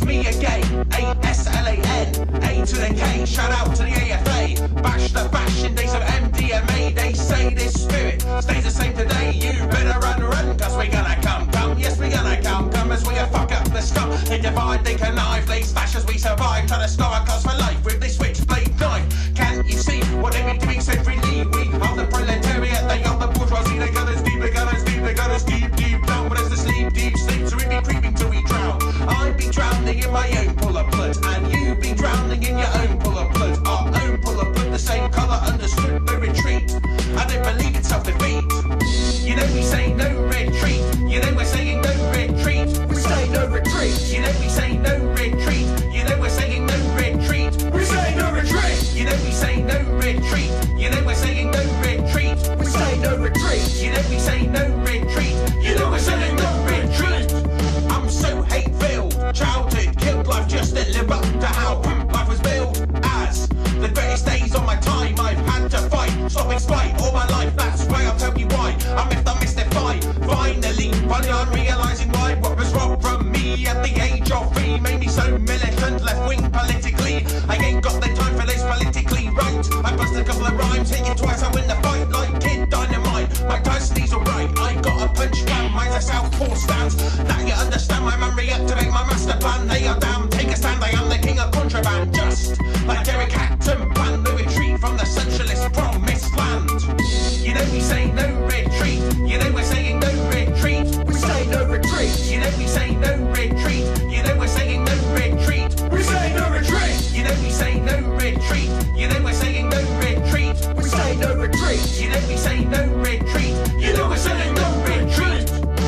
me again. ASLAN, A to the K, shout out to the AFA. Bash the fashion days of MDMA. They say this spirit stays the same today. You better run, cause we gonna come. Yes, we gonna come as we fuck up the scum. They divide, they connive, they stash as we survive. Try to score our cause for life with this switchblade knife. Can't you see what they be doing so freely? We are the proletariat, they are the bourgeoisie. They got us deep, they got us deep, they got us deep, deep down. But as the sleep, deep sleep, so we be creeping till we drown. I'd be drowning in my own pool of blood, and you be drowning in your own pool of blood. Our own pool of blood, the same colour, understood, no retreat. I don't believe in self-defeat. You know we say no retreat. You know we're saying no retreat. We say no retreat. You know we say no retreat. You know we're saying no retreat. We say no retreat. You know we say no retreat. You know we're saying no retreat. We say no retreat. You know we say no retreat. You know we're saying no retreat. I'm so hate-filled, childhood killed life just to live up to how life was built. As the greatest days of my time, I've had to fight, stopping spite all my life. That's why I'll tell you why I'm mystified. Finally, I'm realising why what was wrong from me at the age of 3 made me so militant, left-wing politically. I ain't got the time for this politically right. I bust a couple of rhymes, hit you twice, I win the fight like Kid Dynamite. Mike Tyson's alright, I got a punch down, mine's a southpaw stance. Now you understand my man, reactivate my master plan. They are damn, take a stand, I am the king of contraband. Just like Derek Hatton planned the retreat from the socialist promised land. You know we say no retreat. You know we're saying no retreat. We say no retreat. You know we say no retreat. You know we're saying no retreat. We say no retreat. You know we say no retreat. You know we're saying no retreat. We say no retreat. You know we say no retreat. You know we're saying no retreat.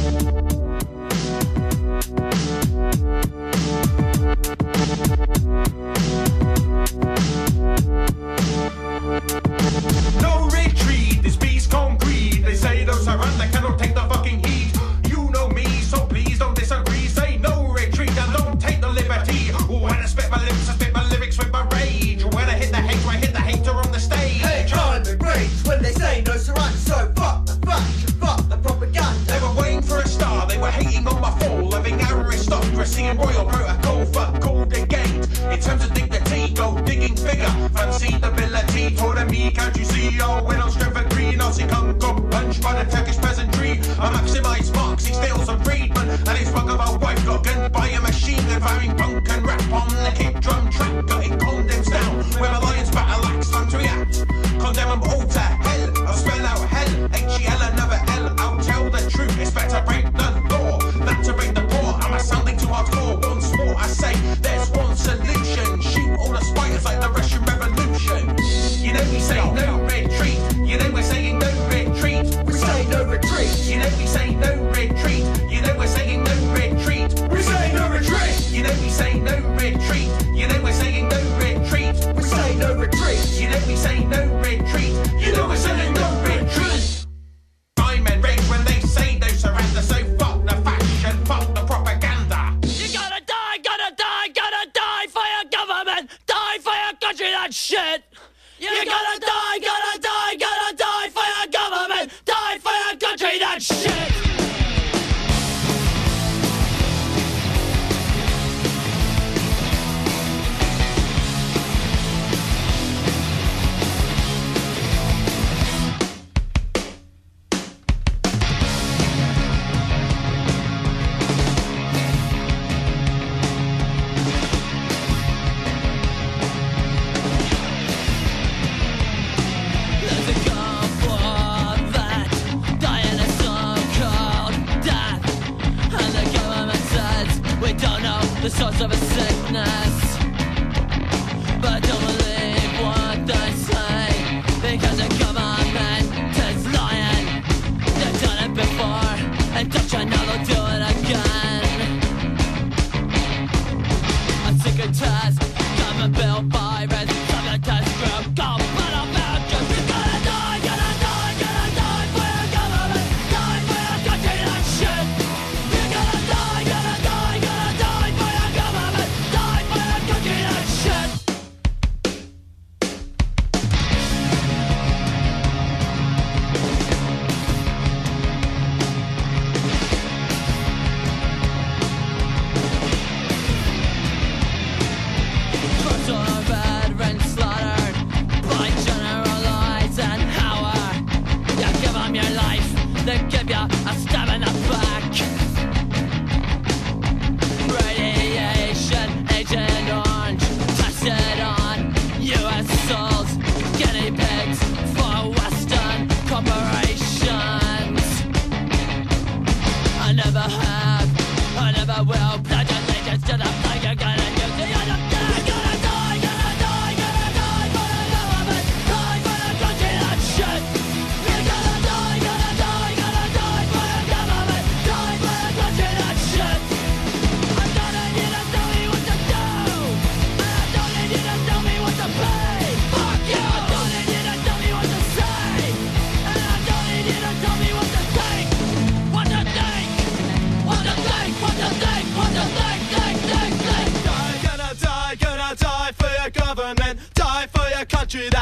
No retreat, this beast can't breathe. They say those around that cannot take the fucking heat. You know me, so please don't disagree. Say no retreat and don't take the liberty. When I spit my lips, I spit my lyrics with my rage. When I hit the hate, I hit the hater on the stage. Hey, I'm enraged when they say no surrender. So fuck the faction, fuck the propaganda. They were waiting for a star, they were hating on my fall. Living aristocracy and royal protocol. Fuck all the gate. In terms of dignity, gold digging figure. Fancy the ability, told me, can't you see? Oh, when I'm strength and green, Nazi come punched by the Turkish peasantry. I maximise Marx, he steals some freedmen. And his bug of a wife got gunned by a machine gun. Firing punk and rap on the kick drum track. Gutting condoms down, where the lions battle axe. Time to react, condemn them all to hell. I'll spell out hell, H-E-L, another L. I'll tell the truth, it's better break the law than to break the poor. Am I sounding too hardcore? Once more I say, there's one solution. Shoot all the spiders like the Russian Revolution. You know we say no retreat. You know we're saying no retreat. We say no retreat. You know we say no retreat. You know we're saying no retreat. We say no retreat. You know we say no retreat. You know we're saying no retreat. We say no retreat. You know we say no retreat. You know we're saying no retreat. I'm enraged when they say no surrender. So fuck the fashion, fuck the propaganda. You gotta die for your government, die for your country, that shit. You gotta die for your government, die for your country, that shit. The source of a sickness, but don't believe what they say, because the government is lying. They've done it before, and don't you know they'll do it again. A secret test, government bill virus, government test group, go put up vouchers. You gotta die for your government, die for your country, that shit. You gotta die for your government, die for your country, that shit.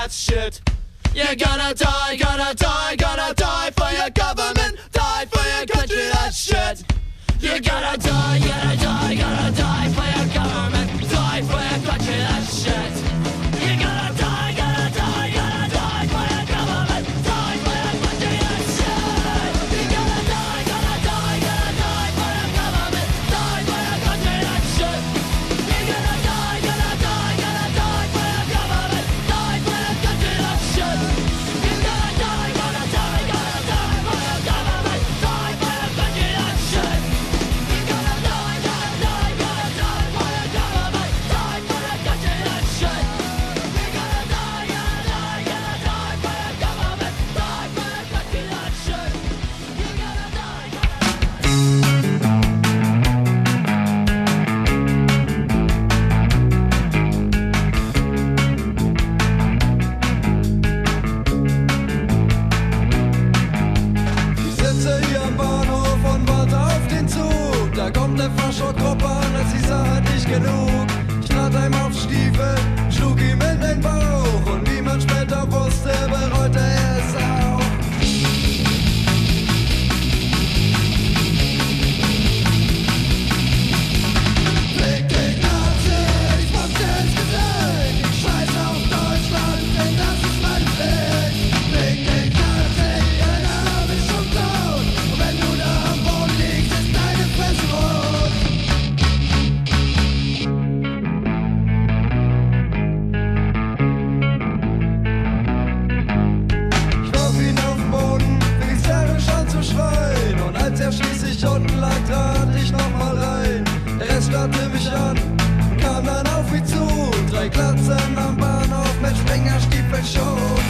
that shit. You're gonna die, gonna die, gonna die for your government, die for your country, that shit. You're gonna die, gonna die, gonna die for your government, die for your country, that shit. You're gonna die, gonna die, gonna die for your government, die for your country, that shit. You're gonna die, gonna die, gonna die for your government, die for your country, that shit. You're gonna die, gonna die, gonna die for your government, die for your country, that shit. You're gonna die, gonna die, gonna die for your government, die for your country, that shit. You're gonna die, gonna die, gonna die for your government, die for your country, that shit. You're gonna die, gonna die, gonna die for your government, die for your country, that shit. You're gonna die, gonna Ich sitze hier am Bahnhof und warte auf den Zug. Da kommt der Fahrschultrupp an, als dieser hat nicht genug. Ich trat ihm auf Stiefel, schlug ihm in den Bauch. Und wie man später wusste, bereute er es auch. Fick dich Nazi, ich spuck dir ins Gesicht. Ich scheiß auf Deutschland, denn das ist mein Pflicht. Fick dich Nazi, einer ist schon tot. Und wenn du da am Boden liegst, ist deine Fresse rot. Ich warf ihn auf den Boden, fing hysterisch an zu schreien. Und als er schließlich unten lag, trat ich nochmal rein. Der Rest starrte mich an, kam dann auf mich zu. 3 Glatzen am Bahnhof mit Springerstiefelschuh.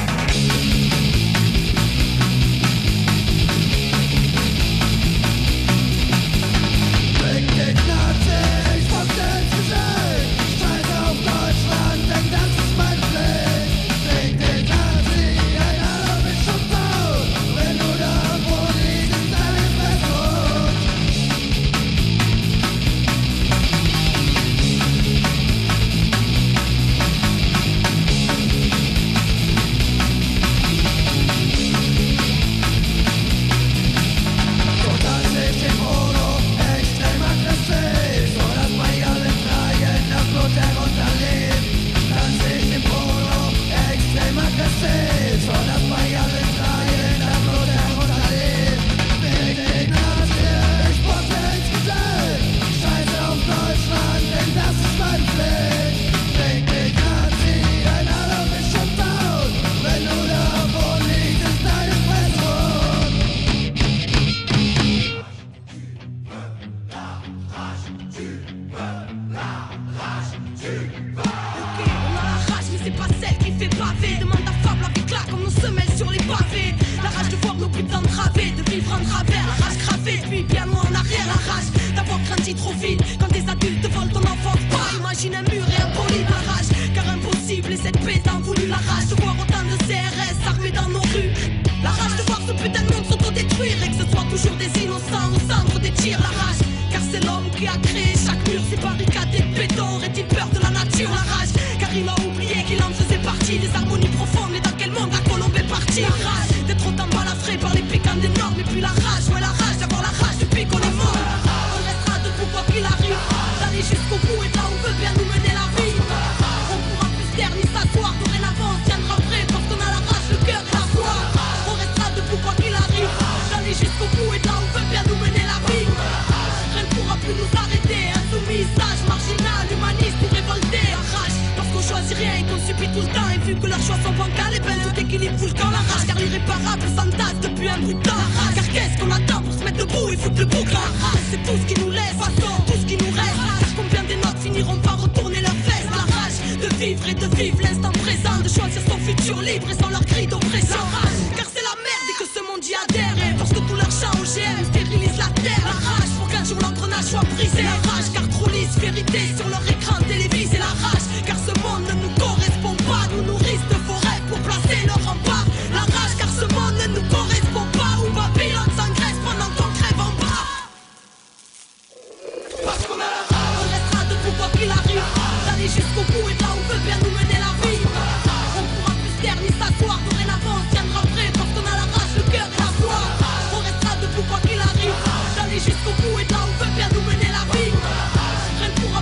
Fick dich Nazi, ich spuck dir ins Gesicht. Ich scheiße auf Deutschland, denn das ist mein Pflicht. Fick dich Nazi, einer ist schon tot. Wenn du da am Boden liegst, ist deine Fresse rot. So dass ich den Bruno extrem aggressiv, so dass bei allen Dreien das Blut herunterlief. Dass ich den Bruno extrem aggressiv, so dass bei allen Dreien das Blut herunterlief. Fick dich Nazi, ich spuck dir ins Gesicht. Ich scheiße auf Deutschland, denn das ist mein Pflicht. Fick dich Nazi, dein Adolf ist schon tot. Wenn du da am Boden liegst, ist deine Fresse rot. Ok, on a la rage, mais c'est pas celle qui fait baver. Demande à Fab, la vie claque comme nos semelles sur les pavés. La rage de voir nos putains través, de vivre en travers. La rage gravée, puis bien loin en arrière. La rage d'avoir grandi trop vite. Quand des adultes volent ton enfance, pas imagine un mur et un poli. La rage, car impossible, et cette paix t'en voulu. La rage de voir autant de CRS armés dans nos rues. La rage de voir ce putain de monde s'autodétruire. Et que ce soit toujours des innocents au centre des tirs. La rage, car c'est l'homme qui a créé chaque mur. Ces barricades et béton, aurait-il peur de la nature? La rage, car il a oublié qu'il en faisait partie. Des harmonies profondes, mais dans quel monde la colombe est partie? La rage, d'être autant balafré par les piquants des normes. Et puis la rage, ouais la rage, d'avoir la rage depuis qu'on est mort. On restera debout quoi qu'il arrive, d'aller jusqu'au bout et de là où veut bien nous mener la vie. On pourra plus se taire ni s'asseoir, dorénavant on tiendra prêt parce qu'on a la rage, le cœur et la foi. On restera debout quoi qu'il arrive, d'aller jusqu'au bout et de là où veut bien nous mener la vie. Rien ne pourra plus nous arrêter, insoumis, sage, marginal, humaniste ou révolté. La rage, parce qu'on choisit rien et qu'on subit tout le temps. Et vu que leurs choix sont bancals, et ben tout équilibre fout le camp. La rage, car l'irréparable s'entasse depuis un bout de temps. La rage, car qu'est-ce qu'on attend pour se mettre debout et foutre le bouc? La rage, c'est tout ce qui nous laisse, façon, tout ce qui nous reste. Car combien des nôtres finiront par retourner leur veste? La rage, de vivre et de vivre l'instant présent, de choisir son futur libre et sans leur cri d'oppression. La rage, car c'est la merde et que ce monde y adhère. Et parce que tous leurs chants OGM stérilisent la terre. La rage, pour qu'un jour l'engrenage soit brisé. La rage, car trop lisse vérité sur leur écran télévisé. La rage, car ce monde ne nous correspond pas. Nous nourrissent de forêts pour placer nos remparts. La rage, car ce monde ne nous correspond pas. Où Babylone s'engraisse pendant qu'on crève en bas. Parce qu'on a la rage, on restera debout quoi qu'il arrive, d'aller jusqu'au bout et de là où veut bien nous mener la vie. On pourra plus se taire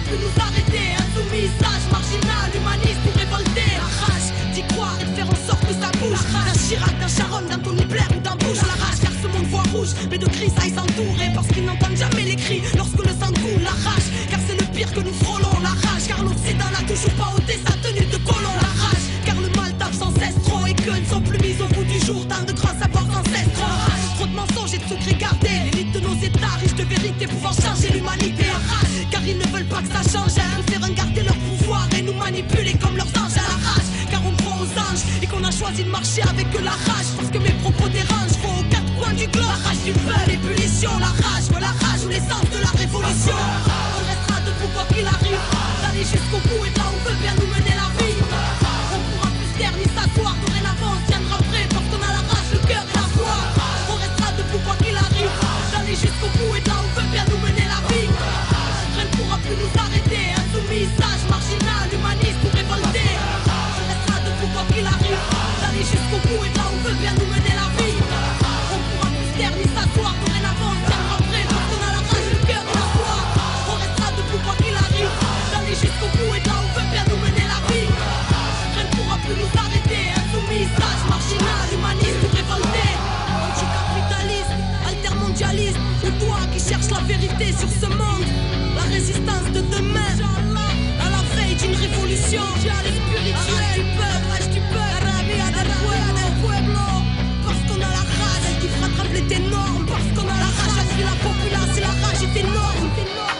plus nous arrêter. Insoumis, sage, marginal, humaniste ou révolté. La rage d'y croire et de faire en sorte que ça bouge. D'un Chirac, d'un Sharon, d'un Tony Blair ou d'un Bush. La rage car ce monde voit rouge, mais de cris ça s'entourer. Parce qu'ils n'entendent jamais les cris lorsque le sang coule. La rage car c'est le pire que nous frôlons. La rage car l'Occident n'a toujours pas ôté sa tenue de colon. La rage car le mal tape sans cesse trop et que ne sont plus mis au bout du jour. Tant de grands savoirs ancestraux. Trop de mensonges et de secrets gardés. L'élite de nos états riches de vérité pouvant changer l'humanité. La rage car ils ne veulent pas que ça change. Ils préfèrent garder leur pouvoir et nous manipuler comme leurs anges. À la rage car on croit aux anges et qu'on a choisi de marcher avec la rage. Parce que mes propos dérangent, faut aux quatre coins du globe. La rage du peuple, l'ébullition, la rage ou l'essence de la révolution. On restera debout quoi qu'il arrive, d'aller jusqu'au bout et de là où veut bien nous mener la vie. On pourra plus se taire ni s'asseoir, dorénavant on tiendra prêt parce qu'on a la rage, le cœur et la foi. On restera debout quoi qu'il arrive, d'aller jusqu'au bout et de là où veut bien nous mener la vie. Rien ne pourra plus nous arrêter, insoumis, sage, marginal, humaniste ou révolté. On restera debout quoi qu'il arrive, d'aller jusqu'au bout et de là où veut bien nous mener la vie. On pourra plus se taire ni s'asseoir, dorénavant on tiendra prêt parce qu'on a la rage, le cœur et la foi. On restera debout quoi qu'il arrive, d'aller jusqu'au bout et de là où veut bien nous mener la vie. Rien ne pourra plus nous arrêter, insoumis, sage, marginal, humaniste ou révolté. Anticapitaliste, altermondialiste, ou toi qui cherches la vérité sur ce monde. La résistance de demain, à la veille d'une révolution spirituelle du peuple, Arabia del pueblo. Parce qu'on a la rage, elle qui rattrape les énormes. Parce qu'on a la rage, elle suit la populace et la rage est énorme.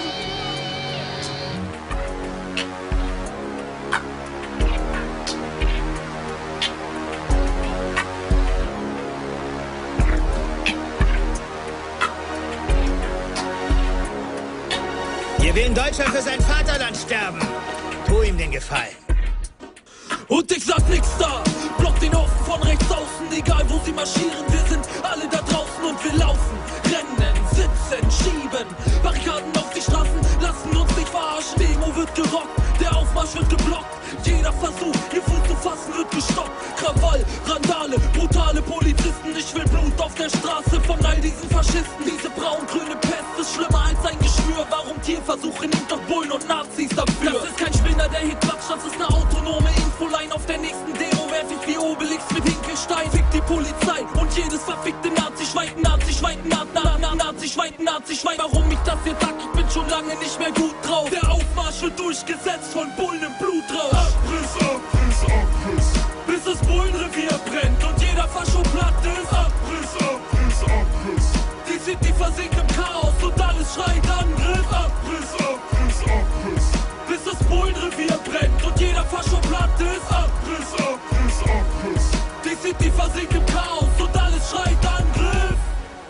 Wir will in Deutschland für sein Vaterland sterben. Tu ihm den Gefallen. Und ich sag nix da, block den Osten von rechts außen, egal wo sie marschieren, wir sind alle da draußen und wir laufen, rennen, sitzen, schieben, Barrikaden auf die Straßen, lassen uns nicht verarschen, Demo wird gerockt, der Aufmarsch wird geblockt, jeder Versuch, ihr Fuß zu fassen wird gestoppt, Krawall, Randale, brutale Polizisten, ich will Blut auf der Straße von all diesen Faschisten, diese braun-grüne Pest ist schlimmer als ein Geschwür, warum Tierversuche nimmt doch Bullen und Nazis dafür, das ist kein Spinner, der hier quatscht, das ist eine autonome Infoline, auf der nächsten Demo werf ich wie Obelix mit Hinkelstein, fick die Polizei und jedes verfickte Nazi-Schwein, Nazi-Schwein, Nazi-Schwein, Nazi-Schwein, warum ich das jetzt sag, ich bin schon lange nicht mehr gut drauf, der Aufmarsch wird durchgesetzt von Bullen im Blutrausch, Abriss, Abriss, Abriss, bis das Bullenrevier brennt und jeder Fascho platt ist, Abriss, Abriss, Abriss, die City versinkt im Chaos und alles schreit Angriff, Abriss, Abriss, Abriss, bis das Bullenrevier brennt und jeder Fascho platt ist, Abriss, Abriss, Abriss, die City versinkt im Chaos und alles schreit Angriff.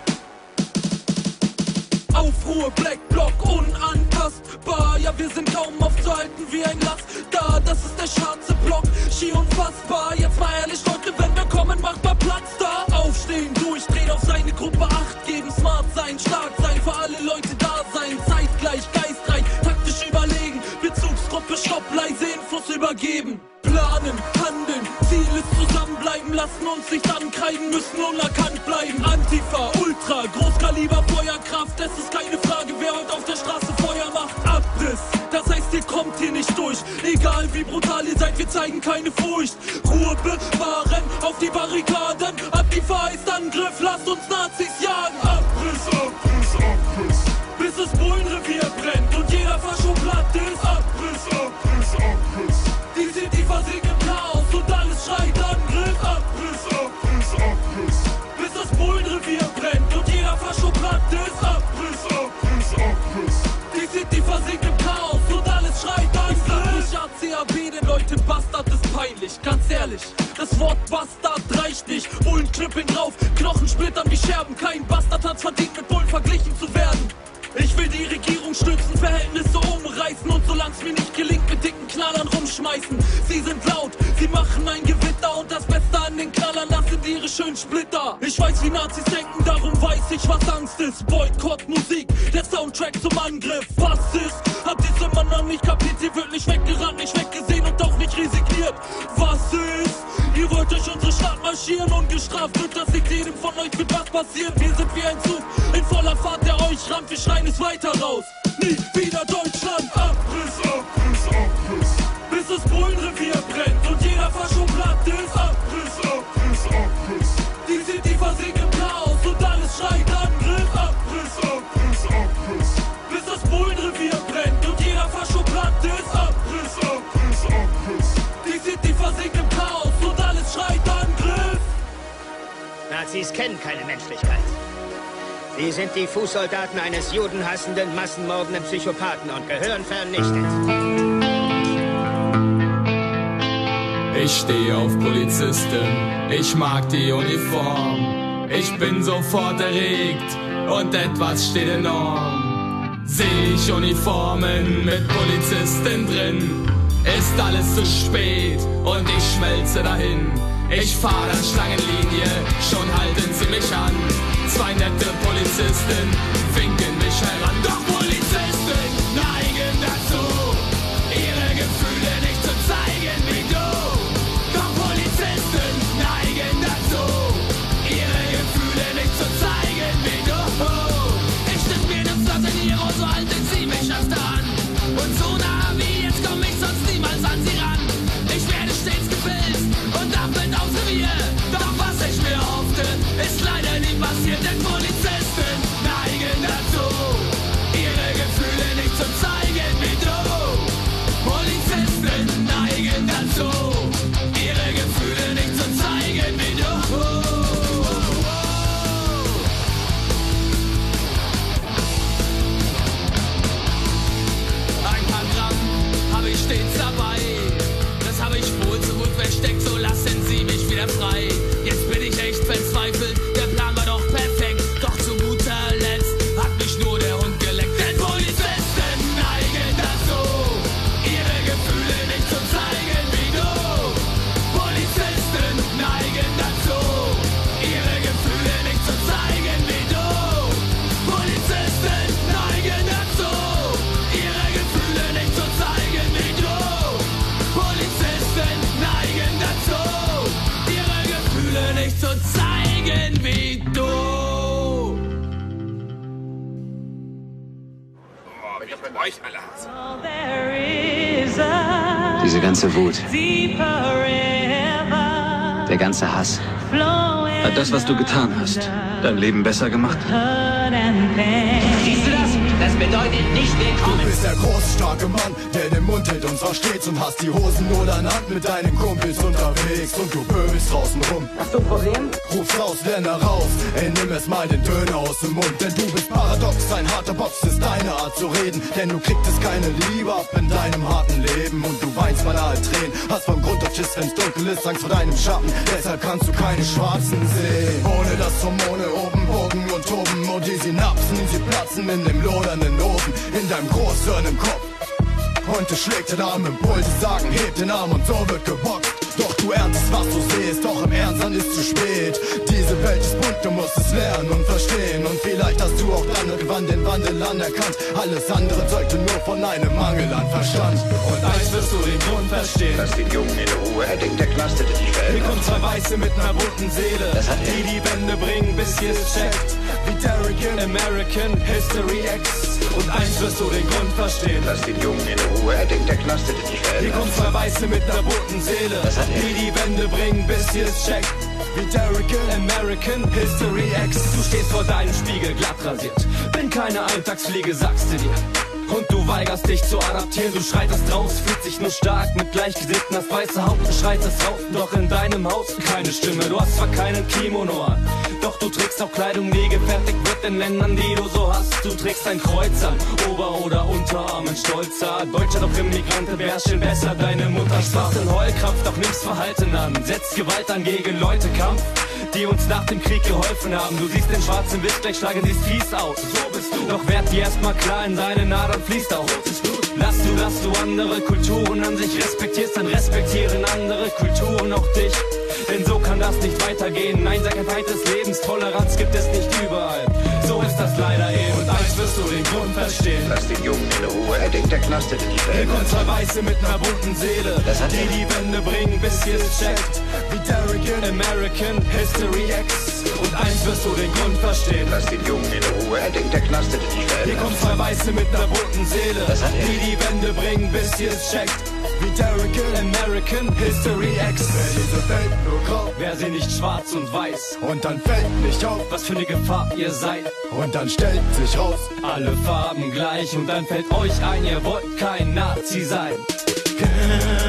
Aufruhr, Black Block, unantastbar, ja wir sind kaum aufzuhalten wie ein Lass, da, das ist der schwarze Block, schier unfassbar, jetzt mal ehrlich Leute, wenn wir kommen, macht mal Platz da, aufstehen, durchdrehen, auf seine Gruppe Acht geben, smart sein, stark sein, für alle Leute da sein, zeitgleich, geistreich, taktisch überlegen, Bezugsgruppe, stopp, leise Infos übergeben, planen, handeln, Ziel ist zusammenbleiben, lassen uns nicht ankreiden, müssen unerkannt bleiben, Antifa, Ultra, Großkaliber, Feuerkraft, es ist keine Frage, wer heute auf der Straße Feuer macht, Abriss, das heißt ihr kommt hier nicht durch, egal wie brutal ihr seid, wir zeigen keine Furcht, Ruhe bewahren, auf die Barrikaden, Antifa ist Angriff, lasst uns Nazis jagen, Abriss, Abriss, Abriss, bis das Bullenrevier brennt und jeder Fascho platt ist, Abriss, Abriss, Abriss, die City versinkt im Chaos und alles schreit Angriff, Abriss, Abriss, Abriss, bis das Bullenrevier brennt und jeder Fascho platt ist, Abriss, Abriss, Abriss, die City versinkt im Chaos und alles schreit Angriff. Ich sag nicht ACAB, denn Leute, Bastard ist peinlich, ganz ehrlich, das Wort Bastard reicht nicht, Bullen klippeln drauf, Knochen splittern wie Scherben, kein Bastard hat's verdient mit Bullen verglichen zu werden. Ich will die Regierung stützen, Verhältnisse umreißen und solang's mir nicht gelingt, mit dicken Knallern rumschmeißen. Sie sind laut, sie machen ein Gewitter und das Beste an den Knallern, das sind ihre schönen Splitter. Ich weiß, wie Nazis denken, darum weiß ich, was Angst ist. Boykott, Musik, der Soundtrack zum Angriff. Was ist? Habt ihr's immer noch nicht kapiert? Ihr wird nicht weggerannt, nicht weggesehen und auch nicht resigniert. Was ist? Ihr wollt durch unsere Stadt marschieren, ungestraft wird das nicht jedem von euch wird was passieren. Wir sind wie ein Zug in voller Fahrt, der euch rammt, wir schreien es weiter raus. Nie wieder Deutschland, Abriss, Nazis kennen keine Menschlichkeit. Sie sind die Fußsoldaten eines judenhassenden, massenmordenden Psychopathen und gehören vernichtet. Ich stehe auf Polizisten, ich mag die Uniform. Ich bin sofort erregt und etwas steht enorm. Seh ich Uniformen mit Polizisten drin, ist alles zu spät und ich schmelze dahin. Ich fahr an Schlangenlinie, schon halten sie mich an. Zwei nette Polizisten winken mich heran. Doch Polizisten neigen dazu, ihre Gefühle nicht zu zeigen wie du. Doch Polizisten neigen dazu, ihre Gefühle nicht zu zeigen wie du. Ich stimm mir ne Flotte Niro, so halten sie mich erst an. Und so nah wie jetzt komm ich sonst niemals an sie ran. Ich werde stets gefilzt und damit aufs Revier. Doch was ich mir hoffte, ist leider nie passiert, denn Polizisten neigen dazu, ihre Gefühle nicht zu zeigen wie du. Polizisten neigen dazu, ihre Gefühle nicht zu zeigen wie du. Ein paar Gramm habe ich stets dabei, das habe ich wohl so gut versteckt, so lassen sie mich wieder frei. Jetzt bin ich echt verzweifelt, der Plan war doch perfekt, doch zu guter Letzt hat mich nur der Hund geleckt. Denn Polizisten neigen dazu, ihre Gefühle nicht zu zeigen wie du. Polizisten neigen dazu, ihre Gefühle nicht zu zeigen wie du. Polizisten neigen dazu, ihre Gefühle nicht zu zeigen wie du. Polizisten neigen dazu, ihre Gefühle nicht zu zeigen wie du. Diese ganze Wut, der ganze Hass, hat das, was du getan hast, dein Leben besser gemacht? Siehst du das? Das bedeutet nicht willkommen. Du bist der große, starke Mann, der den Mund hält und zwar stets und hast die Hosen nur an Hand mit deinen Kumpels unterwegs und du pöbelst draußen rum. Hast du ein Problem? Ruf's raus, lern raus, ey, nimm erst mal den Döner aus dem Mund, denn du bist paradox, ein harter Box ist deine Art zu reden, denn du kriegst keine Liebe ab in deinem harten Leben und du weinst beinahe Tränen, hast vom Grund auf Schiss, wenn's dunkel ist, Angst vor deinem Schatten, deshalb kannst du keine Schwarzen sehen, ohne das Hormone oben bogen und toben und die Synapsen, sie platzen in dem lodernden Ofen, in deinem Großhirn im Kopf. Und es schlägt den Arm im Puls, die sagen, heb den Arm und so wird geboxt. Doch du erntest, was du siehst, doch im Ernst, dann ist zu spät. Diese Welt ist bunt, du musst es lernen und verstehen. Und vielleicht hast du auch dann irgendwann den Wandel anerkannt. Alles andere zeugte nur von einem Mangel an Verstand. Und eins wirst du den Grund verstehen. Lass den Jungen in Ruhe, er denkt, der Knast hätte dich verändert. Hier kommen zwei Weiße mit einer bunten Seele, die Wände bringen, bis ihr es checkt. Wie Derrick American History X. Und eins wirst du den Grund verstehen. Lass den Jungen in Ruhe, er denkt, der Knast hätte dich verändert. Hier kommen zwei Weiße mit einer bunten Seele, die Wände bringen, bis ihr es checkt. Wie Derrick American History X. Du stehst vor deinem Spiegel, glatt rasiert. Bin keine Alltagsfliege, sagst du dir. Und du weigerst dich zu adaptieren, du schreitest raus, fühlst dich nur stark mit Gleichgesinnten, hast weiße Haut und schreitest raus. Doch in deinem Haus keine Stimme, du hast zwar keinen Kimono an, doch du trägst auch Kleidung, die gefertigt wird in Ländern, die du so hast. Du trägst ein Kreuz an, Ober- oder Unterarm, ein stolzer Deutscher, doch Immigrante, wärst schon besser, deine Mutter sprach in Heulkraft, doch nimmst Verhalten an, setzt Gewalt an gegen Leute, Kampf, die uns nach dem Krieg geholfen haben. Du siehst den schwarzen Wind, gleich schlagen siehst fies aus, so bist du. Doch werd dir erstmal klar, in deine Adern fließt auch rotes Blut. Lass du andere Kulturen an sich respektierst, dann respektieren andere Kulturen auch dich. Denn so kann das nicht weitergehen. Nein, sei kein Feind des Lebens, Toleranz gibt es nicht überall. So ist das leider eben. Und eins wirst du den Grund verstehen. Lass den Jungen in Ruhe, er denkt, der Knast hätte dich Hier kommen verändert. zwei Weiße mit einer bunten Seele, die Wände bringen, bis ihr es checkt. Wie Derrick American History X. Und eins wirst du den Grund verstehen. Lass den Jungen in Ruhe, er denkt, der Knast hätte dich Hier verändert. kommen zwei Weiße mit einer bunten Seele, die Wände bringen, bis ihr es checkt. Wie Derrick American History X. Wer diese Welt nur grau, Wer sie nicht schwarz und weiß, und dann fällt nicht auf, was für eine Gefahr ihr seid. und dann stellt sich raus, Alle Farben gleich und dann fällt euch ein, ihr wollt kein Nazi sein.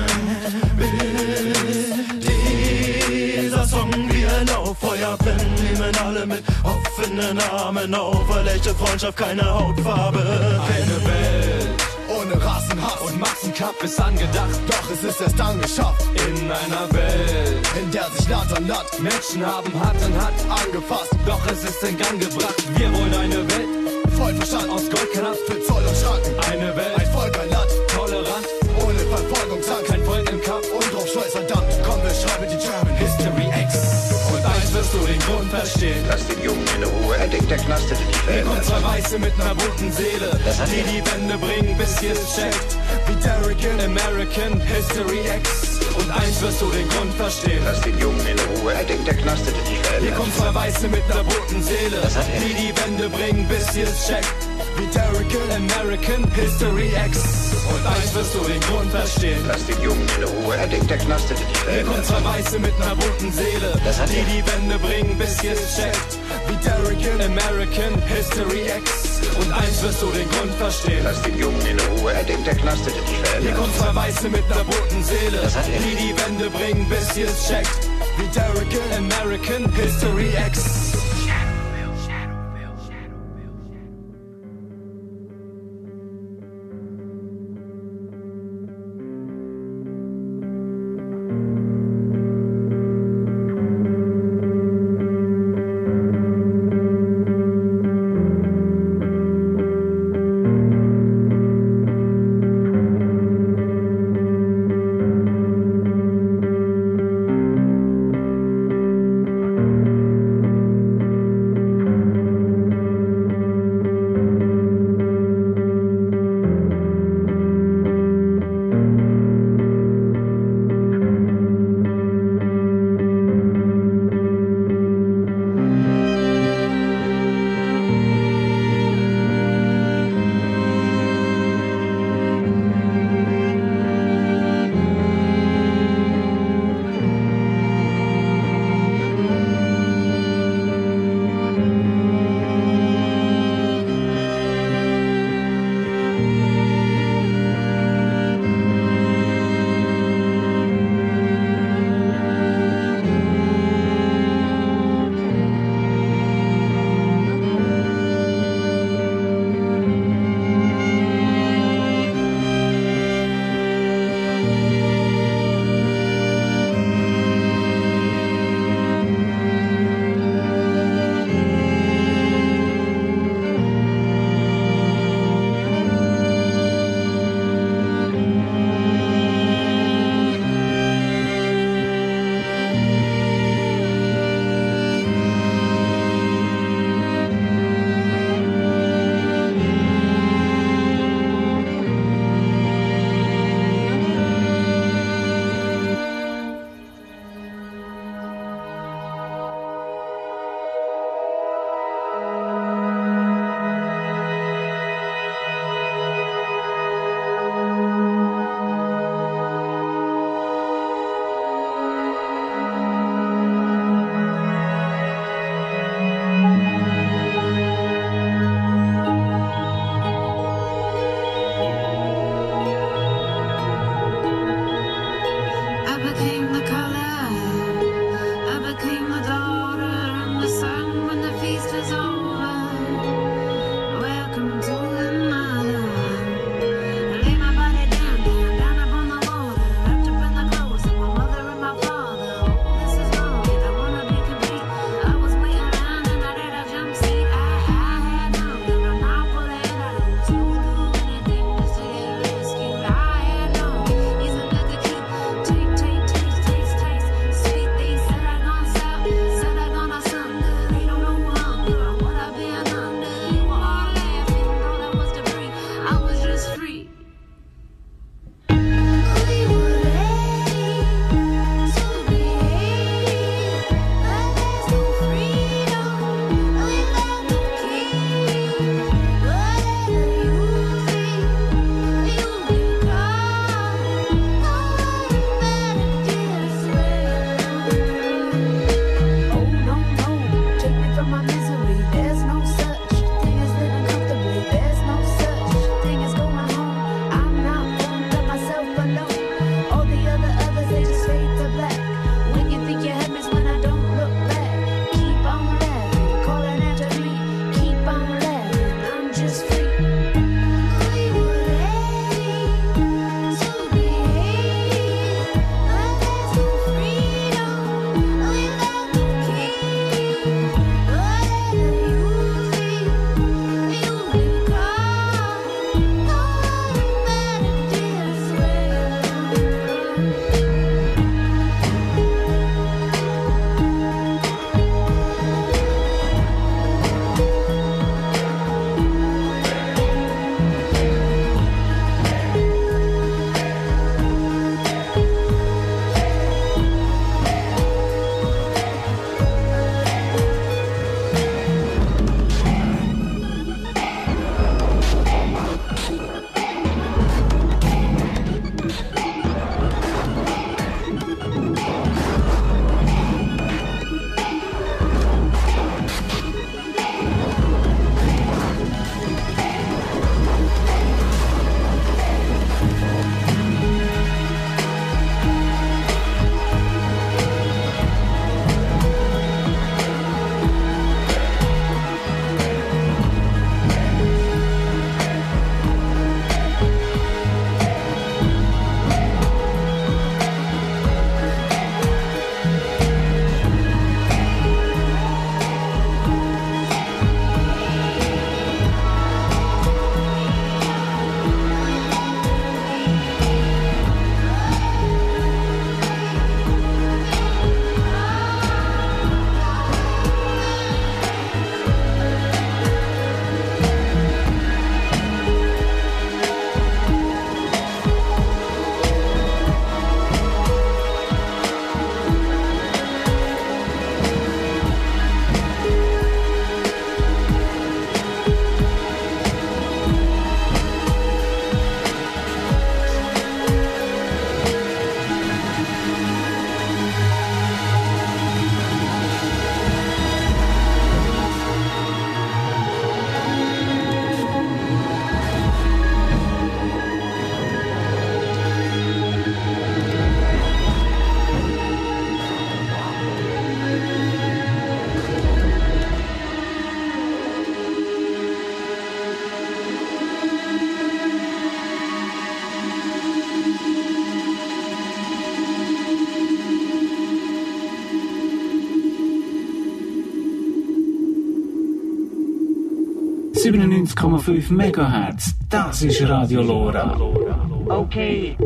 dieser Song wie ein Lauffeuer brennt in nehmen alle mit offenen Armen auf, weil echte Freundschaft keine Hautfarbe kennt. Eine Welt ohne Rassenhass und Massenkampf ist angedacht, doch es ist erst dann geschafft. In einer Welt, in der sich Land an Land Menschen haben Hand in Hand angefasst, doch es ist in Gang gebracht. Wir wollen eine Welt voll Verstand, aus Goldknast für Zoll und Schranken. Eine Welt, ein Volk, ein Land, tolerant, ohne Verfolgungsangst, kein Freund im Kampf und drauf stolz verdammt. Komm, wir schreiben die German History X. Und eins wirst du den Grund verstehen. Lass den Jungen in Ruhe, er denkt, der knastet die Hier kommt Fälle. zwei Weiße mit einer bunten Seele, die die Wände bringen, bis ihr es checkt. Wie Derrick in American History X. Und eins wirst du den Grund verstehen. Lass den Jungen in Ruhe, er denkt, der knastet die Fälle. Hier kommt zwei Weiße mit einer bunten Seele, die die Wände bringen, bis ihr es checkt. Wie Derrick in American History X. Und eins wirst du den Grund verstehen. Lass den Jungen in Ruhe, er denkt, der knastet die Hier Fälle. kommt zwei Weiße mit einer bunten Seele, die die Wände bringen, bis ihr es checkt. Wie Derrick in American History X. Und eins wirst du den Grund verstehen. Lass den Jungen in Ruhe, er denkt, der knastet die Fälle. Hier kommt zwei Weiße mit einer bunten Seele, die die Wände bringen, bis ihr es checkt. Wie Derrick in American History X. 99,5 MHz. Das ist Radio Lora. Okay.